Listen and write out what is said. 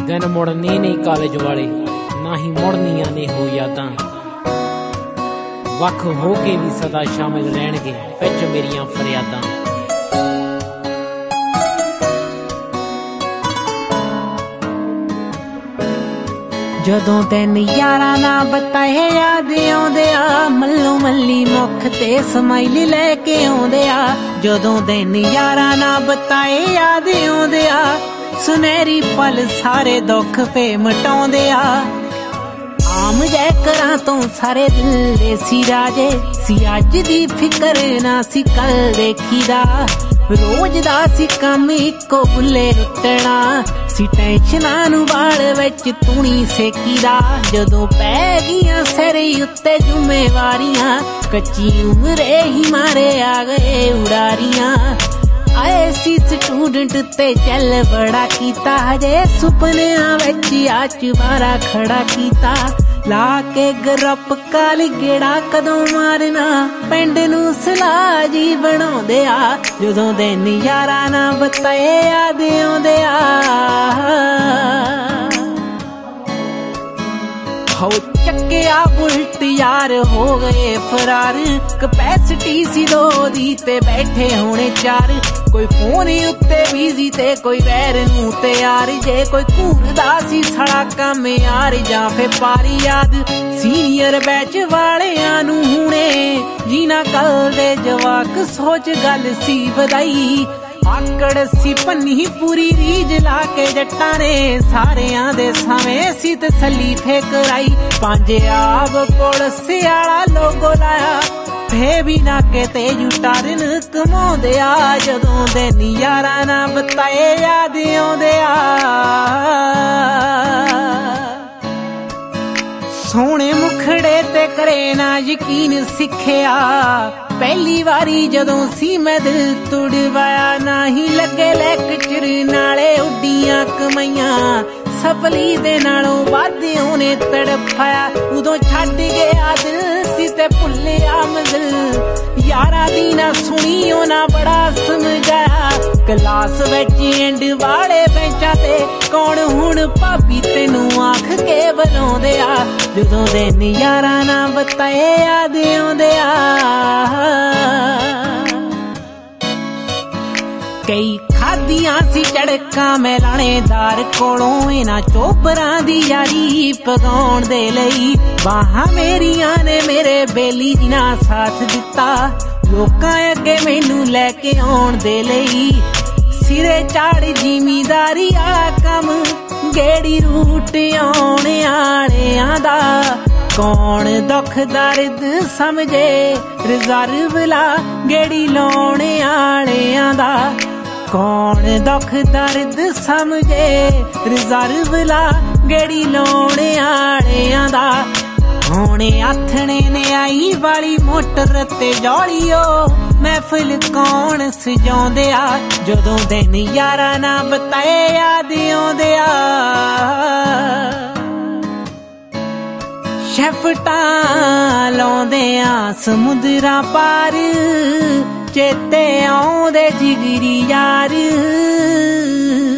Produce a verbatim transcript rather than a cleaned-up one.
दिन मुड़ने नहीं कॉलेज वाले, ना ही मुड़नियां ने हो यादां। वख हो के भी सदा शामिल रहणगे विच मेरियां फरियादां। जदों दिन यारां ना बताए याद आउंदे आ, मल्लो मल्ली मुख ते समाइल लैके आउंदे आ। जदों दिन यारां ना बताए याद आउंदे आ, सुनहरी पल सारे दुख पे मिटाउंदे आ। आम जै करां तो सारे दिल दे सी राजे, सी अज दी फिकर ना सी कल देखी दा। रोज दा सी कम इक्को बुले रुटना, सी टेंशनां नूं बाल विच तूणी सेकी दा। जदों पै गईयां सिर उत्ते जुम्मेवारियां, कच्ची उमरे ही मारे आ गए उड़ारियां। आए सी स्टूडेंट ते चल बड़ा कीता, हजे सुपनियां विच आच मारा खड़ा कीता। ला के गरप काली गेड़ा कदों मारना, पिंड नूं सलाह जी बनाउंदे आ। जदों दिन यारां ना बताए याद आउंदे आ। हो चक्किया बुलट यार हो गए फरार, कैपेसिटी सी दो दी ते बैठे होने चार। कोई फोन उत्ते बिजी ते कोई वैर नूं तैयार, जे कोई घूरदा सी सड़ा कम यार जां फे पारी याद। सीनियर बैच वालियां नूं हुणे जीना कल दे जवाक, सोच गल सी वधाई। आकड़ सी पन्नी पूरी रीज ला के जट्टां ने, सारियां दे सावें सी तसल्ली ठेकराई। पांजे आब पुलिस आला लोगो लाया, फे भी नाके ते जुटारन कमाउंदे आ। जदों दिन यारां ना बताए याद आउंदे आ। सोहणे मुखड़े ते करे ना यकीन सिखिया, पहली वारी जदों सी मैं दिल तुड़वाया। ना ही लगे लेक्चर नाले उड्डियां कमाइयां, सफली दे नालों वध ओने तड़फाया। उदों छड्ड गया दिल सी ते भुल्लिया मंजिल, यारां दी ना सुनी ओना बड़ा समझाया। क्लास विच एंड वाले बेंचां ते कौन हुण भाभी तेनू आख के बुलाउंदे आ। जदों दिन यारां ना बताए याद आउंदे आ। कई खादियां सी झड़कां मैं लाणेदार कोलों, इन्हां चोबरां दी यारी पगाउण दे लई। बाहां मेरियां ने मेरे बेली जिना साथ दिता, लोकां अगे मैनू लैके आउण दे लई। सिरे चाड़ जिमीदारी आला कम, गेड़ी रूट आउणे आलियां दा। कौन दुख दर्द समझे रिजर्व ला, गेड़ी लाउणे आलियां दा। कौन दुख दर्द समझे रिजर्व ला, गेड़ी लाउणे आलियां दा। होने आथणे ने आई वाली मोटर ते जौलियो, महफिल कौन सजाउंदे आ। जदों दिन यारां ना बताए याद आउंदे आ। शैफटां लाउंदे आ समुद्रां पार, चेते आउंदे जिगरी यार।